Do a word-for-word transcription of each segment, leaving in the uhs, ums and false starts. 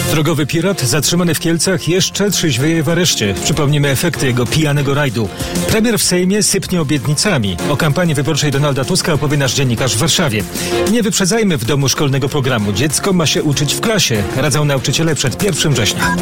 Drogowy pirat zatrzymany w Kielcach jeszcze trzeźwieje w areszcie. Przypomnimy efekty jego pijanego rajdu. Premier w Sejmie sypnie obietnicami. O kampanii wyborczej Donalda Tuska opowie nasz dziennikarz w Warszawie. Nie wyprzedzajmy w domu szkolnego programu. Dziecko ma się uczyć w klasie. Radzą nauczyciele przed pierwszym września.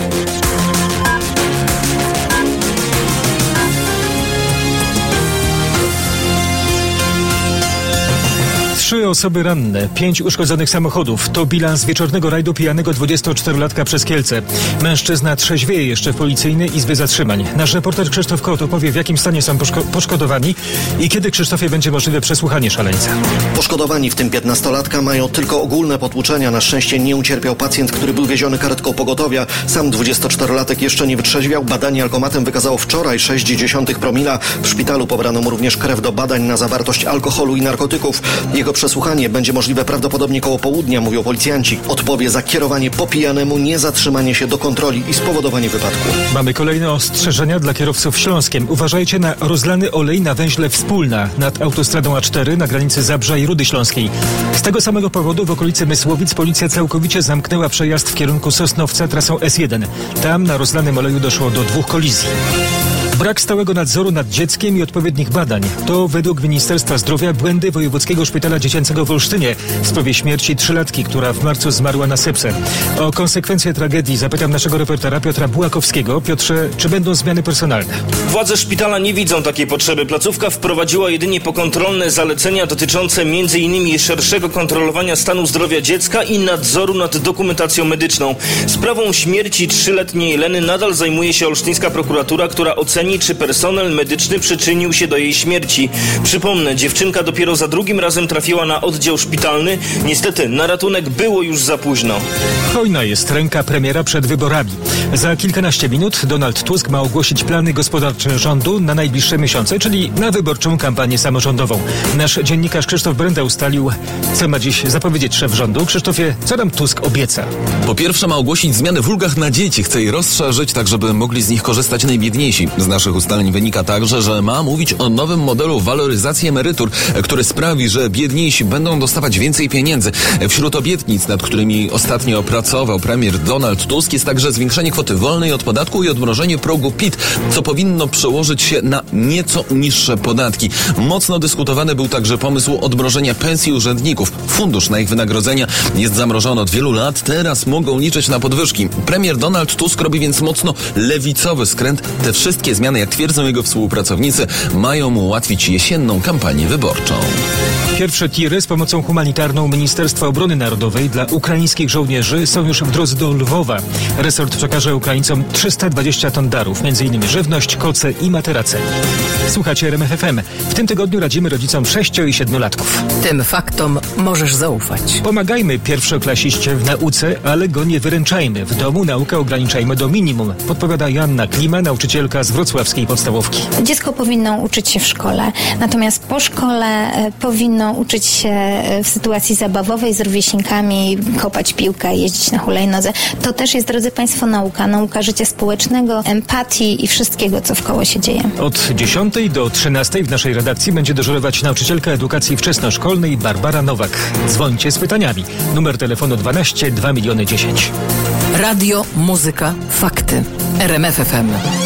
Trzy osoby ranne, pięć uszkodzonych samochodów. To bilans wieczornego rajdu pijanego dwudziestoczterolatka przez Kielce. Mężczyzna trzeźwieje jeszcze w policyjnej izbie zatrzymań. Nasz reporter Krzysztof Kot opowie, w jakim stanie są poszko- poszkodowani i kiedy, Krzysztofie, będzie możliwe przesłuchanie szaleńca. Poszkodowani, w tym piętnastolatka, mają tylko ogólne potłuczenia. Na szczęście nie ucierpiał pacjent, który był wieziony karetką pogotowia. Sam dwudziestoczterolatek jeszcze nie wytrzeźwiał. Badanie alkomatem wykazało wczoraj sześć dziesiątych promila. W szpitalu pobrano mu również krew do badań na zawartość alkoholu i narkotyków. Jego przesłuchanie będzie możliwe prawdopodobnie koło południa, mówią policjanci. Odpowie za kierowanie po pijanemu, niezatrzymanie się do kontroli i spowodowanie wypadku. Mamy kolejne ostrzeżenia dla kierowców Śląskiem. Uważajcie na rozlany olej na węźle Wspólna nad autostradą A cztery na granicy Zabrza i Rudy Śląskiej. Z tego samego powodu w okolicy Mysłowic policja całkowicie zamknęła przejazd w kierunku Sosnowca trasą S jeden. Tam na rozlanym oleju doszło do dwóch kolizji. Brak stałego nadzoru nad dzieckiem i odpowiednich badań to według Ministerstwa Zdrowia błędy Wojewódzkiego Szpitala Dziecięcego w Olsztynie w sprawie śmierci trzylatki, która w marcu zmarła na sepsę. O konsekwencje tragedii zapytam naszego reportera Piotra Bułakowskiego. Piotrze, czy będą zmiany personalne? Władze szpitala nie widzą takiej potrzeby. Placówka wprowadziła jedynie pokontrolne zalecenia dotyczące m.in. szerszego kontrolowania stanu zdrowia dziecka i nadzoru nad dokumentacją medyczną. Sprawą śmierci trzyletniej Leny nadal zajmuje się olsztyńska prokuratura, która oceni, czy personel medyczny przyczynił się do jej śmierci. Przypomnę, dziewczynka dopiero za drugim razem trafiła na oddział szpitalny. Niestety, na ratunek było już za późno. Hojna jest ręka premiera przed wyborami. Za kilkanaście minut Donald Tusk ma ogłosić plany gospodarcze rządu na najbliższe miesiące, czyli na wyborczą kampanię samorządową. Nasz dziennikarz Krzysztof Brenda ustalił, co ma dziś zapowiedzieć szef rządu. Krzysztofie, co nam Tusk obieca? Po pierwsze, ma ogłosić zmiany w ulgach na dzieci. Chce je rozszerzyć, tak żeby mogli z nich korzystać najbiedniejsi. Z naszych ustaleń wynika także, że ma mówić o nowym modelu waloryzacji emerytur, który sprawi, że biedniejsi będą dostawać więcej pieniędzy. Wśród obietnic, nad którymi ostatnio pracował premier Donald Tusk, jest także zwiększenie kwoty wolnej od podatku i odmrożenie progu P I T, co powinno przełożyć się na nieco niższe podatki. Mocno dyskutowany był także pomysł odmrożenia pensji urzędników. Fundusz na ich wynagrodzenia jest zamrożony od wielu lat, teraz mogą liczyć na podwyżki. Premier Donald Tusk robi więc mocno lewicowy skręt. Te wszystkie zmiany, jak twierdzą jego współpracownicy, mają mu ułatwić jesienną kampanię wyborczą. Pierwsze tiry z pomocą humanitarną Ministerstwa Obrony Narodowej dla ukraińskich żołnierzy są już w drodze do Lwowa. Resort przekaże Ukraińcom trzysta dwadzieścia ton darów, między innymi żywność, koce i materace. Słuchacie R M F F M. W tym tygodniu radzimy rodzicom sześcio- i siedmiolatków. Tym faktom możesz zaufać. Pomagajmy pierwszoklasiście w nauce, ale go nie wyręczajmy. W domu naukę ograniczajmy do minimum, podpowiada Joanna Klima, nauczycielka z wrocławskiej podstawówki. Dziecko powinno uczyć się w szkole, natomiast po szkole e, powinno uczyć się w sytuacji zabawowej z rówieśnikami, kopać piłkę, jeździć na hulajnodze. To też jest, drodzy Państwo, nauka. Nauka życia społecznego, empatii i wszystkiego, co wkoło się dzieje. Od dziesiątej do trzynastej w naszej redakcji będzie dyżurować nauczycielka edukacji wczesnoszkolnej Barbara Nowak. Dzwońcie z pytaniami. Numer telefonu dwanaście dwa miliony dziesięć. Radio, muzyka, fakty. R M F F M.